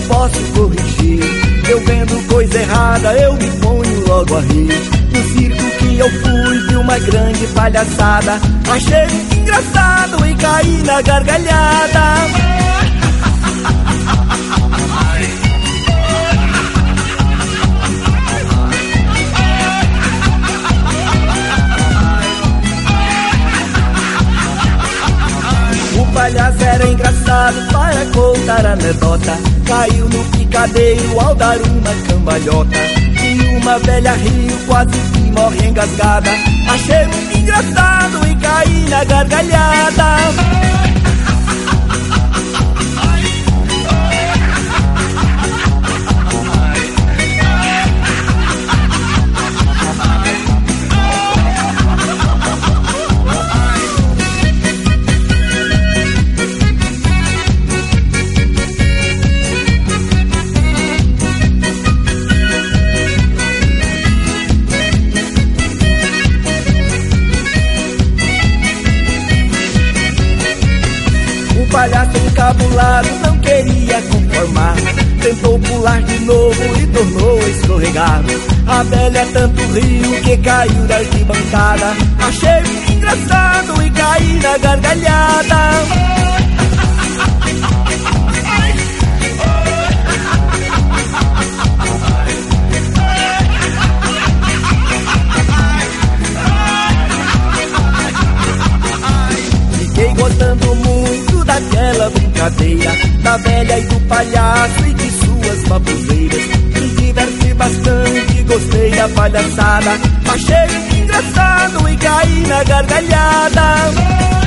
posso corrigir. Eu vendo coisa errada, eu me ponho logo a rir. No circo que eu fui, vi uma grande palhaçada. Achei engraçado e caí na gargalhada. O palhaço era engraçado para contar anedota. Caiu no picadeiro ao dar uma cambalhota. E uma velha riu, quase que morre engasgada. Achei muito engraçado e caí na gargalhada. O palhaço encabulado não queria conformar. Tentou pular de novo e tornou a escorregar. A velha tanto riu que caiu da arquibancada. Achei muito engraçado e caí na gargalhada. Fiquei gostando muito daquela brincadeira, da velha e do palhaço e de suas baboseiras. Me diverti bastante, gostei da palhaçada. Achei engraçado e caí na gargalhada.